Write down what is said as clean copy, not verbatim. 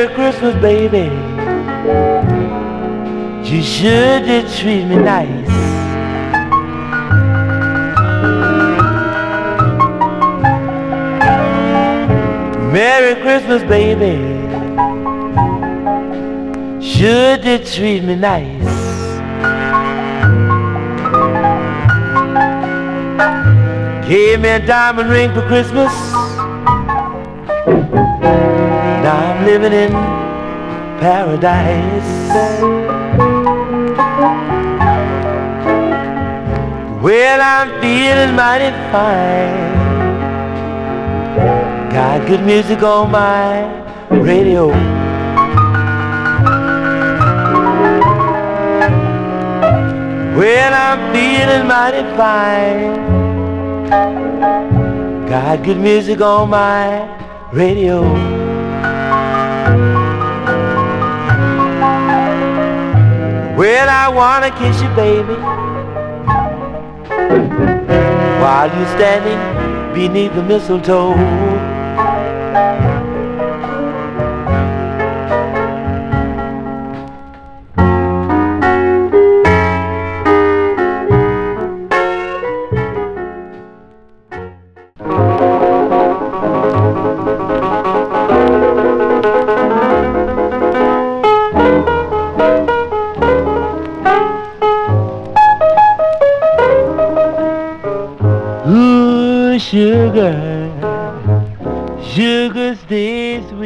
Christmas, baby. You should just treat me nice. Merry Christmas, baby. Should you treat me nice? Gave me a diamond ring for Christmas. Now I'm living in paradise. Well, I'm feeling mighty fine. Got good music on my radio. Well, I'm feeling mighty fine. Got good music on my radio. Well, I wanna kiss you, baby, while you're standing beneath the mistletoe. Ooh, sugar, sugar stays